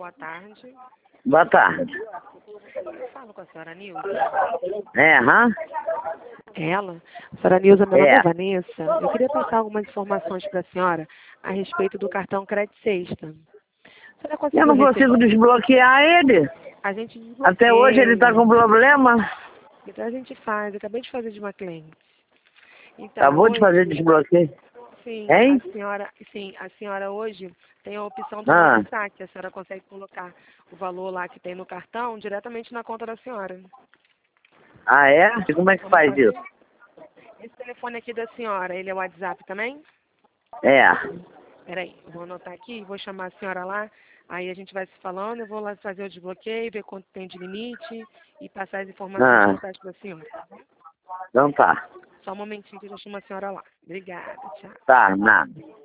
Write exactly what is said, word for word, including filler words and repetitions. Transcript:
boa tarde. Boa tarde. Eu falo com a senhora Nilza. É, hã? É ela? Senhora Nilza, meu nome É. é Vanessa. Eu queria passar algumas informações para a senhora a respeito do cartão Crédito Sexta. A senhora Eu conseguiu não consigo receber? desbloquear ele. A gente desbloqueia. Até hoje ele tá com problema. Então a gente faz. Eu acabei de fazer de uma cliente. Então Acabou de hoje, fazer desbloqueio. sim, a Hein? senhora, sim, a senhora hoje tem a opção do Ah. novo saque. A senhora consegue colocar o valor lá que tem no cartão diretamente na conta da senhora. Ah, é? E como é que Vamos faz fazer? isso? Esse telefone aqui da senhora, ele é o WhatsApp também? É. Peraí, eu vou anotar aqui, vou chamar a senhora lá, aí a gente vai se falando, eu vou lá fazer o desbloqueio, ver quanto tem de limite e passar as informações Ah. totais para a senhora. Então tá. Só um momentinho que eu já chamo a senhora lá. Obrigada, tchau. Tá, nada.